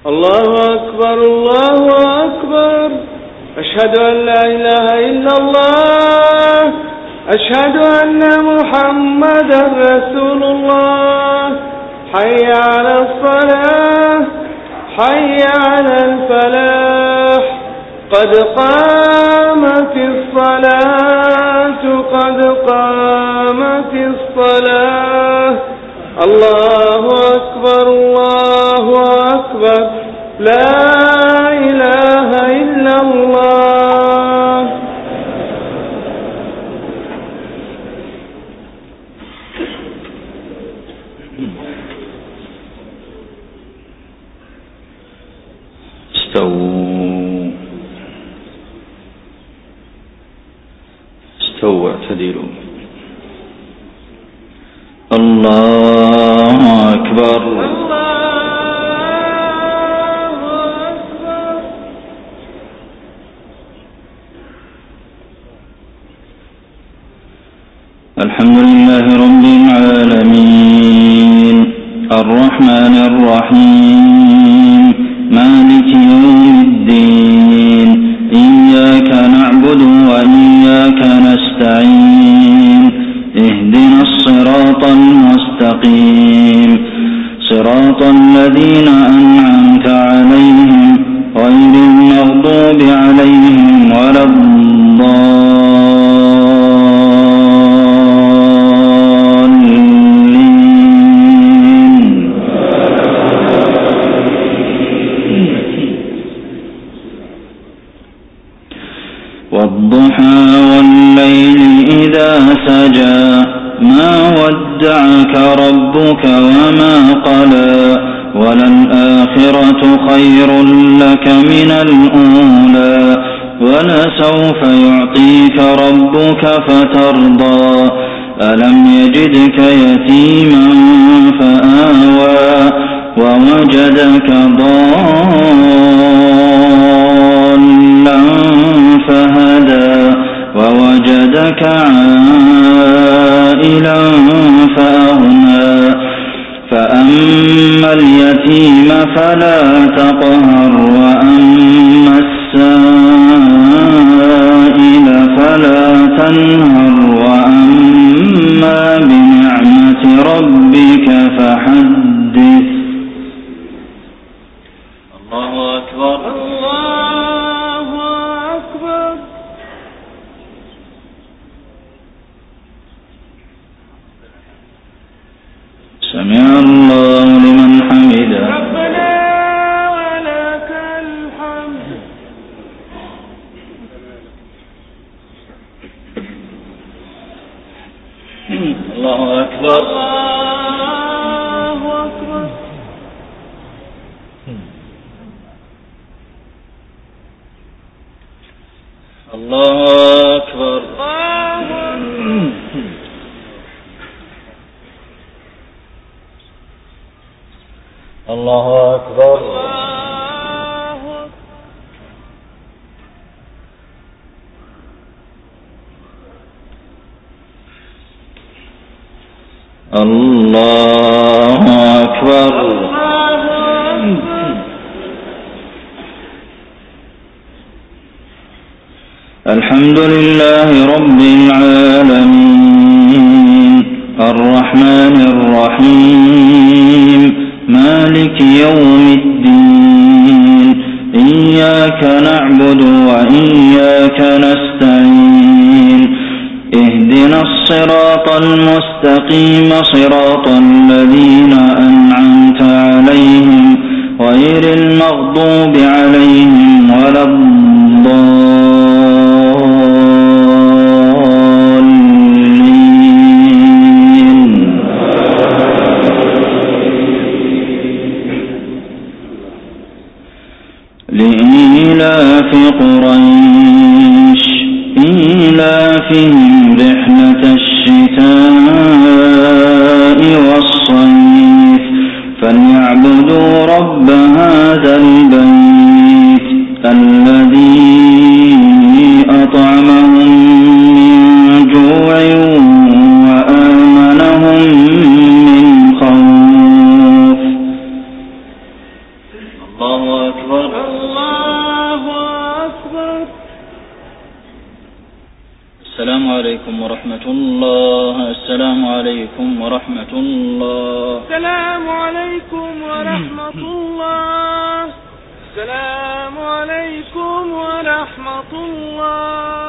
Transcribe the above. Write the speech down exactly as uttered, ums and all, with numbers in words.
الله أكبر الله أكبر. أشهد أن لا إله إلا الله. أشهد أن محمدا رسول الله. حي على الصلاة حي على الفلاح. قد قامت الصلاة قد قامت الصلاة. الله أكبر الله أكبر. لا إله إلا الله. استووا استووا اعتدلوا. الله أكبر. الحمد لله رب العالمين الرحمن الرحيم مالك يوم الدين إياك نعبد وإياك نستعين اهدنا الصراط المستقيم صراط الذين أنعمت عليهم غير المغضوب عليهم ولا الضالين. والضحى والليل إذا سجى ما ودعك ربك وما قلى وللآخرة خير لك من الأولى ولسوف يعطيك ربك فترضى ألم يجدك يتيما فآوى ووجدك ضالا فهدى ووجدك عائلا فأغنى فأما اليتيم فلا تقهر وأما السائل فلا تنهر وأما بنعمة ربك فحدث. الله أكبر. الله أكبر. سمع الله لمن حمده. ربنا ولك الحمد. الله أكبر. الله أكبر. الله أكبر. الله أكبر. الله أكبر. الحمد لله رب العالمين الرحمن الرحيم مالك يوم الدين إياك نعبد وإياك نستعين اهدنا الصراط المستقيم صراط الذين أنعمت عليهم غير المغضوب عليهم ولا الضالين. لإيلاف قريش إيلافهم رحلة الشتاء والصيف فليعبدوا رب هذا البيت الذي أطعمهم من جوع وآمنهم من خوف. الله أكبر. الله أكبر. السلام عليكم ورحمة الله. السلام عليكم ورحمة الله. السلام عليكم ورحمة الله. السلام عليكم ورحمة الله.